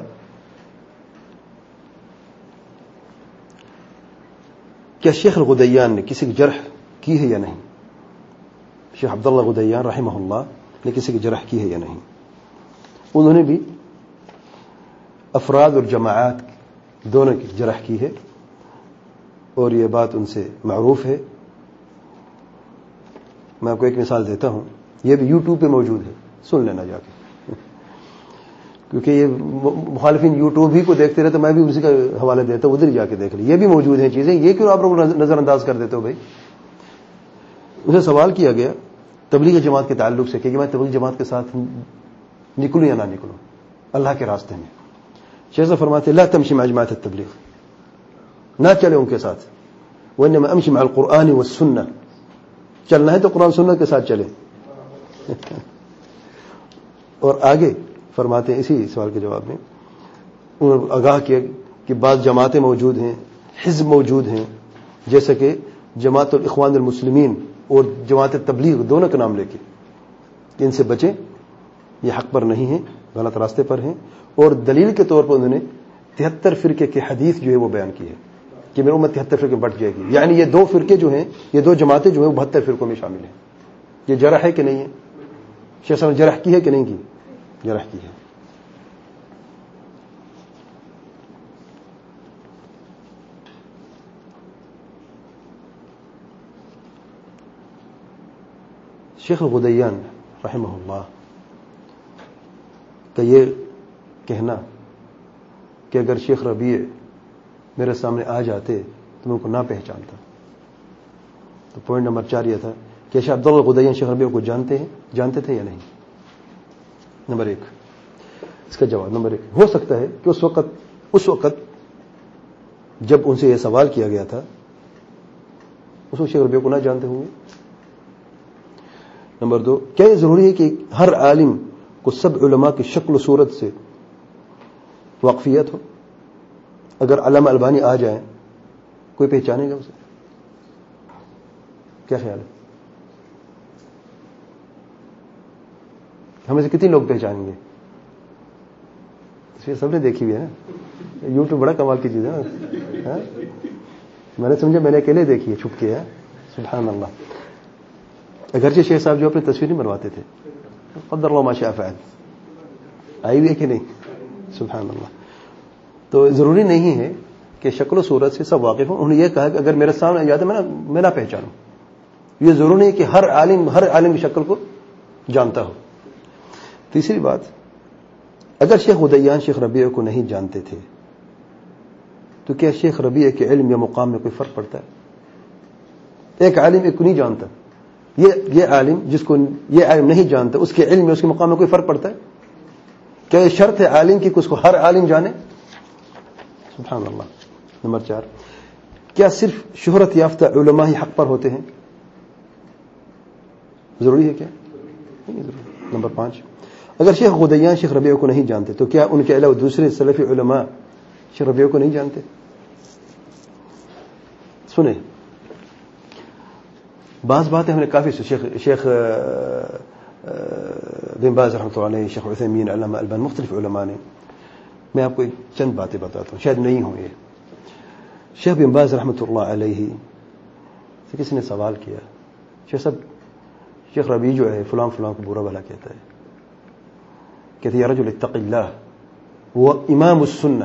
کیا شیخ الغدیان نے کسی کی جرح کی ہے یا نہیں. شیخ عبداللہ غدیان رحمہ اللہ نے کسی کی جرح کی ہے یا نہیں. انہوں نے بھی افراد اور جماعات دونوں کی جرح کی ہے, اور یہ بات ان سے معروف ہے. میں آپ کو ایک مثال دیتا ہوں, یہ بھی یوٹیوب پہ موجود ہے, سن لینا جا کے, کیونکہ یہ مخالفین یوٹیوب ہی کو دیکھتے رہتے, میں بھی اسی کا حوالہ دیتا ہوں, ادھر جا کے دیکھ لیں, یہ بھی موجود ہیں چیزیں, یہ کیوں آپ لوگ نظر انداز کر دیتے ہو بھائی. اسے سوال کیا گیا تبلیغ جماعت کے تعلق سے کہ میں تبلیغ جماعت کے ساتھ نکلوں یا نہ نکلوں اللہ کے راستے میں. شیخ صاحب فرماتے لا تمشي مع جماعت التبلیغ, نہ چلے ان کے ساتھ, وانما امشي مع القرآن والسنہ, چلنا ہے تو قرآن سنت کے ساتھ چلے. اور آگے فرماتے ہیں اسی سوال کے جواب میں, انہوں نے آگاہ کیا کہ بعض جماعتیں موجود ہیں, حزب موجود ہیں, جیسے کہ جماعت الاخوان المسلمین اور جماعت تبلیغ دونوں کا نام لے کے, کہ ان سے بچیں, یہ حق پر نہیں ہیں, غلط راستے پر ہیں. اور دلیل کے طور پر انہوں نے تہتر فرقے کے حدیث جو ہے وہ بیان کی ہے کہ میری امت تہتر فرقے بٹ جائے گی. یعنی یہ دو فرقے جو ہیں, یہ دو جماعتیں جو ہیں وہ بہتر فرقوں میں شامل ہیں. یہ جرح ہے کہ نہیں ہے؟ شیخ صاحب نے جرح کی ہے کہ نہیں کی؟ جرح کی ہے. شیخ غدیان رحمہ اللہ کا یہ کہنا کہ اگر شیخ ربیع میرے سامنے آ جاتے تو میں ان کو نہ پہچانتا. تو پوائنٹ نمبر چار یہ تھا کہ شیخ عبداللہ غدیان شیخ ربیع کو جانتے ہیں, جانتے تھے یا نہیں. نمبر ایک اس کا جواب. نمبر ایک, ہو سکتا ہے کہ اس وقت اس وقت جب ان سے یہ سوال کیا گیا تھا اس وقت شیخ ربیع کو نہ جانتے ہوں گے. نمبر دو, کیا یہ ضروری ہے کہ ہر عالم کو سب علماء کی شکل و صورت سے واقفیت ہو؟ اگر علامہ البانی آ جائیں کوئی پہچانے گا اسے؟ کیا خیال ہے؟ ہمیں سے کتنے لوگ پہچانیں گے؟ تصویر سب نے دیکھی ہوئی ہے نا, یوٹیوب بڑا کمال کی چیز ہے. میں نے سمجھا میں نے اکیلے دیکھی ہے, چھپ کے ہے. سبحان اللہ. اگرچہ شیخ صاحب جو اپنی تصویر نہیں بنواتے تھے, قدر اللہ ما شاء فعل, آئی ہوئی ہے کہ نہیں؟ سبحان اللہ. تو ضروری نہیں ہے کہ شکل و صورت سے سب واقف ہوں. انہوں نے یہ کہا کہ اگر میرے سامنے جاتے میں میں نہ پہچانوں. یہ ضروری نہیں کہ ہر عالم ہر عالم کی شکل کو جانتا ہو. تیسری بات, اگر شیخ غدیان شیخ ربیع کو نہیں جانتے تھے تو کیا شیخ ربیع کے علم یا مقام میں کوئی فرق پڑتا ہے؟ ایک عالم ایک کو نہیں جانتا, یہ یہ عالم جس کو یہ عالم نہیں جانتا اس کے علم میں اس کے مقام میں کوئی فرق پڑتا ہے؟ کیا یہ شرط ہے عالم کی کہ اس کو ہر عالم جانے؟ سبحان اللہ. نمبر چار, کیا صرف شہرت یافتہ علماء ہی حق پر ہوتے ہیں؟ ضروری ہے کیا؟ نہیں ضروری. نمبر پانچ, اگر شیخ غدیان شیخ ربیع کو نہیں جانتے تو کیا ان کے علاوہ دوسرے سلفی علماء شیخ ربیع کو نہیں جانتے؟ سنیں, بعض باتیں ہم نے کافی شیخ شیخ بن باز رحمۃ اللہ علیہ, شیخ عثیمین, علامہ البانی, مختلف علماء نے. میں آپ کو چند باتیں بتاتا ہوں, شاید نہیں ہوں یہ. شیخ بن باز رحمۃ اللہ علیہ سے کسی نے سوال کیا, شیخ صاحب شیخ ربیع جو ہے فلاں فلاں کو برا بھلا کہتا ہے, کہتے یا رجل اتق اللہ, وہ امام السنہ,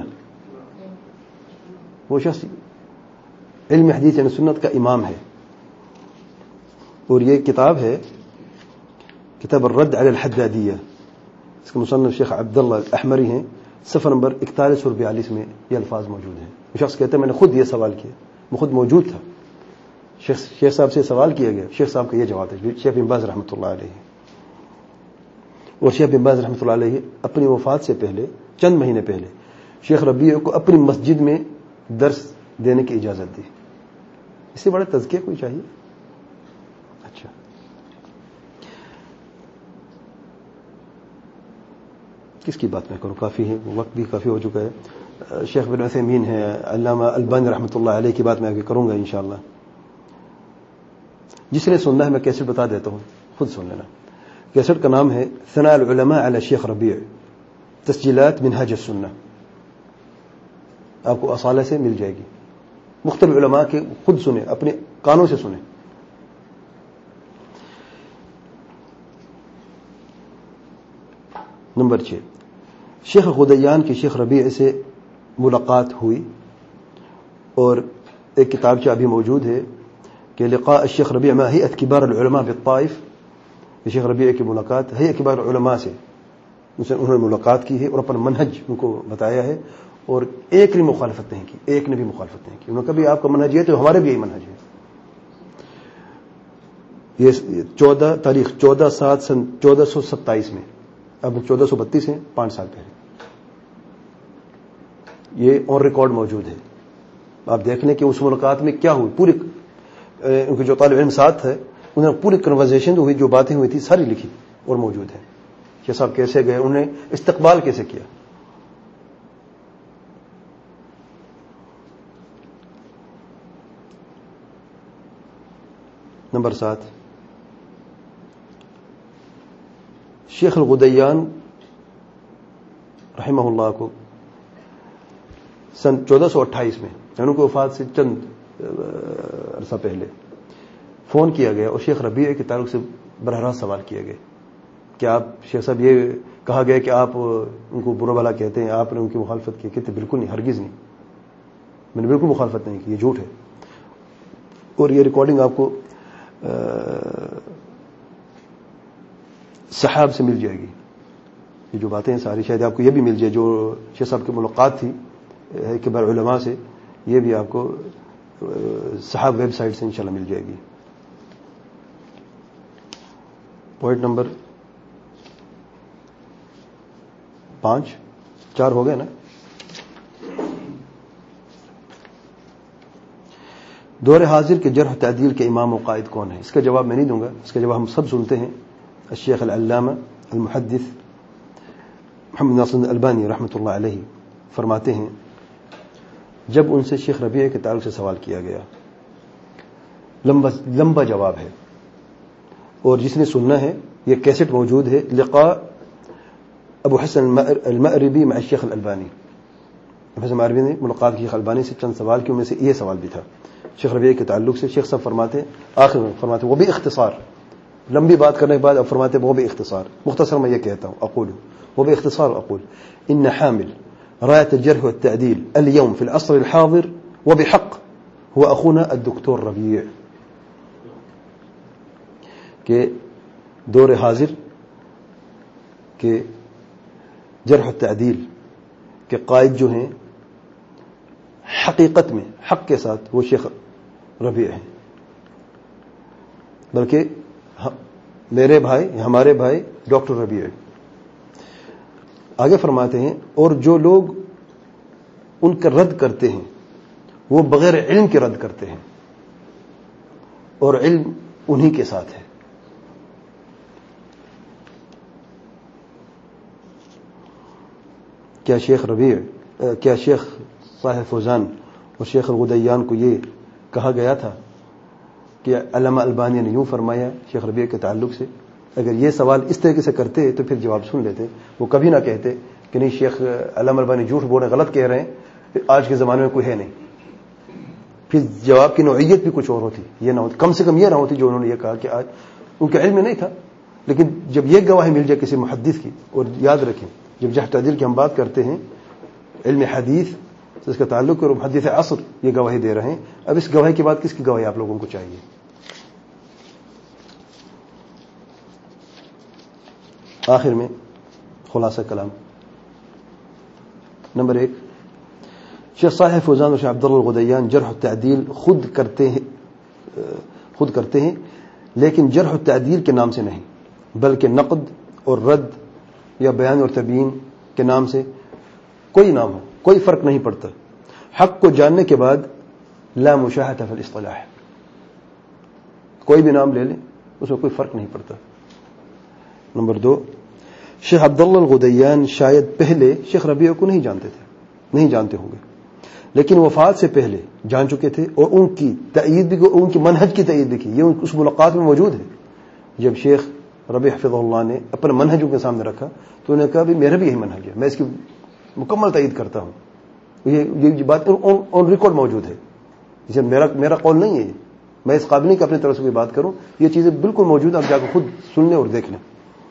وہ شخص علم حدیث یعنی سنت کا امام ہے. اور یہ کتاب ہے کتاب الرد علی الحدادیہ, اس کے مصنف شیخ عبداللہ الاحمری ہیں, صفحہ نمبر اکتالیس اور بیالیس میں یہ الفاظ موجود ہیں. وہ شخص کہتے ہیں میں نے خود یہ سوال کیا, میں خود موجود تھا, شیخ شیخ صاحب سے سوال کیا گیا, شیخ صاحب کا یہ جواب ہے, شیخ بن باز رحمۃ اللہ علیہ. اور شیخ بن باز رحمۃ اللہ علیہ اپنی وفات سے پہلے چند مہینے پہلے شیخ ربیع کو اپنی مسجد میں درس دینے کی اجازت دی. اس سے بڑا تزکیہ کوئی چاہیے؟ اچھا, کس کی بات میں کروں, کافی ہے, وقت بھی کافی ہو چکا ہے. شیخ بن عثیمین ہے, علامہ البانی رحمۃ اللہ علیہ کی بات میں آگے کروں گا انشاءاللہ. جس نے سننا ہے میں کیسٹ بتا دیتا ہوں, خود سن لینا. کیسٹ کا نام ہے ثناء العلماء علی شیخ ربیع, تسجیلات منہاج السنہ. آپ کو اصالہ سے مل جائے گی. مختلف علماء کے خود سنیں, اپنے کانوں سے سنیں. نمبر چھ, شیخ غدیان کی شیخ ربیع سے ملاقات ہوئی, اور ایک کتابچہ ابھی موجود ہے کہ لقاء الشیخ ربیع مع ہیئت کبار العلماء بالطائف. شیخ ربیع کی ملاقات ہیئت کبار علماء سے, انہوں نے ملاقات کی ہے اور اپنا منہج ان کو بتایا ہے, اور ایک نے مخالفت نہیں کی, ایک نے بھی مخالفت نہیں کی. انہوں نے کہا بھی آپ کا منہج یہ تو ہمارے بھی یہی منہج ہے. یہ چودہ تاریخ چودہ سات سن چودہ سو ستائیس میں, اب چودہ سو بتیس ہیں, پانچ سال پہلے. یہ آن ریکارڈ موجود ہے, آپ دیکھ لیں کہ اس ملاقات میں کیا ہوئی. پوری ان کے جو طالب علم ساتھ ہے انہوں نے پوری کنورزیشن ہوئی, جو باتیں ہوئی تھی ساری لکھی اور موجود ہے. شیخ صاحب کیسے گئے, انہوں نے استقبال کیسے کیا. نمبر سات, شیخ الغدیان رحمہ اللہ کو سن چودہ سو اٹھائیس میں, ان کو وفات سے چند عرصہ پہلے فون کیا گیا اور شیخ ربیع کے تعلق سے براہ راست سوال کیا گیا کہ آپ شیخ صاحب, یہ کہا گیا کہ آپ ان کو برا بھلا کہتے ہیں, آپ نے ان کی مخالفت کی. کہتے بالکل نہیں, ہرگز نہیں, میں نے بالکل مخالفت نہیں کی, یہ جھوٹ ہے. اور یہ ریکارڈنگ آپ کو صحاب سے مل جائے گی. یہ جو باتیں ہیں ساری شاید آپ کو یہ بھی مل جائے, جو شیخ صاحب کی ملاقات تھی کبار علماء سے, یہ بھی آپ کو صحاب ویب سائٹ سے انشاءاللہ مل جائے گی. پوائنٹ نمبر پانچ, چار ہو گئے نا. دور حاضر کے جرح تعدیل کے امام و قائد کون ہے؟ اس کا جواب میں نہیں دوں گا, اس کا جواب ہم سب سنتے ہیں. الشیخ العلامہ المحدث محمد ناصر الالبانی رحمۃ اللہ علیہ فرماتے ہیں, جب ان سے شیخ ربیع کے تعلق سے سوال کیا گیا, لمبا لمبا جواب ہے, اور جس نے سننا ہے یہ کیسٹ موجود ہے, لقاء ابو حسن المأربی مع الشیخ الالبانی. ابو حسن المأربی نے ملاقات کی شیخ البانی سے, چند سوال کی, ان میں سے یہ سوال بھی تھا شیخ ربیع کے تعلق سے. شیخ صاحب فرماتے ہیں آخر میں, فرماتے ہیں وہ بھی اختصار, لمبی بات کرنے کے بعد اب فرماتے ہیں وہ بھی اختصار. مختصر میں یہ کہتا ہوں, اقول وہ بھی اختصار اقول ان حامل راية الجرح والتعديل اليوم في العصر الحاضر وبحق هو أخونا الدكتور ربيع. کہ دور حاضر کے جرح و تعدیل کے قائد جو ہیں حقیقت میں حق کے ساتھ وہ شیخ ربیع ہیں, بلکہ میرے بھائی ہمارے بھائی ڈاکٹر ربیع. آگے فرماتے ہیں اور جو لوگ ان کا رد کرتے ہیں وہ بغیر علم کے رد کرتے ہیں, اور علم انہی کے ساتھ ہے. کیا شیخ ربیع کیا شیخ صاحب فوزان اور شیخ الغدیان کو یہ کہا گیا تھا کہ علامہ البانی نے یوں فرمایا شیخ ربیع کے تعلق سے؟ اگر یہ سوال اس طریقے سے کرتے تو پھر جواب سن لیتے. وہ کبھی نہ کہتے کہ نہیں شیخ علامہ البانی جھوٹ بول رہے, غلط کہہ رہے ہیں, آج کے زمانے میں کوئی ہے نہیں. پھر جواب کی نوعیت بھی کچھ اور ہوتی, یہ نہ ہوتی, کم سے کم یہ نہ ہوتی جو انہوں نے یہ کہا کہ آج ان کے علم میں نہیں تھا. لیکن جب یہ گواہی مل جائے کسی محدث کی, اور یاد رکھیں جب جرح تعدیل کی ہم بات کرتے ہیں علم حدیث سے اس کا تعلق اور محدث عصر یہ گواہی دے رہے ہیں, اب اس گواہی کے بعد کس کی گواہی آپ لوگوں کو چاہیے؟ آخر میں خلاصہ کلام, نمبر ایک، شیخ صالح فوزان اور شیخ عبداللہ الغدیان جرح و تعدیل خود کرتے ہیں خود کرتے ہیں لیکن جرح و تعدیل کے نام سے نہیں، بلکہ نقد اور رد یا بیان اور تبیین کے نام سے، کوئی نام ہو کوئی فرق نہیں پڑتا، حق کو جاننے کے بعد لا مشاہدہ فی الاصطلاح، کوئی بھی نام لے لیں اس میں کوئی فرق نہیں پڑتا۔ نمبر دو، شیخ عبداللہ الغدیان شاید پہلے شیخ ربیع کو نہیں جانتے تھے نہیں جانتے ہوں گے، لیکن وفات سے پہلے جان چکے تھے، اور ان کی تائید بھی ان کی منہج کی تائید بھی کی، یہ اس ملاقات میں موجود ہے۔ جب شیخ ربیع حفظہ اللہ نے اپنے منہج کے سامنے رکھا تو انہوں نے کہا بھی میرا بھی یہی منہج ہے، میں اس کی مکمل تائید کرتا ہوں، یہ بات آن ریکارڈ موجود ہے، جسے میرا میرا قول نہیں ہے، میں اس قابل نہیں کہ اپنی طرف سے کوئی بات کروں، یہ چیزیں بالکل موجود ہیں، آپ جا کے خود سن لیں اور دیکھ لیں۔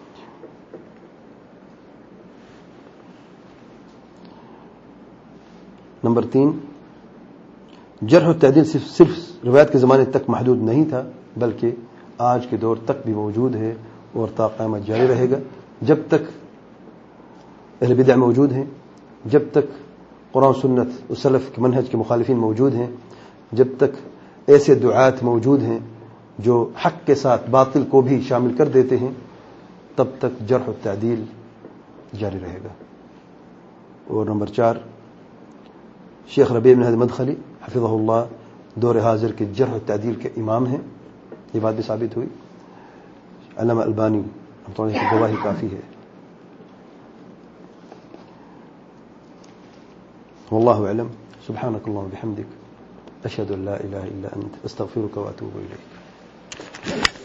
نمبر تین، جرح و تعدیل صرف صرف روایت کے زمانے تک محدود نہیں تھا، بلکہ آج کے دور تک بھی موجود ہے اور تا قیامت جاری رہے گا، جب تک اہل بدع موجود ہیں، جب تک قرآن سنت و سلف کے منہج کے مخالفین موجود ہیں، جب تک ایسے دعات موجود ہیں جو حق کے ساتھ باطل کو بھی شامل کر دیتے ہیں، تب تک جرح و تعدیل جاری رہے گا۔ اور نمبر چار، شیخ ربیع بن ہادی مدخلی حفظہ اللہ دور حاضر کے جرح و تعدیل کے امام ہیں، یہ بات بھی ثابت ہوئی، علامہ البانی رحمۃ اللہ کی گواہی کافی ہے۔ واللہ اعلم، سبحانک اللہم وبحمدک، اشہد ان لا الہ الا انت، استغفرک واتوب الیک۔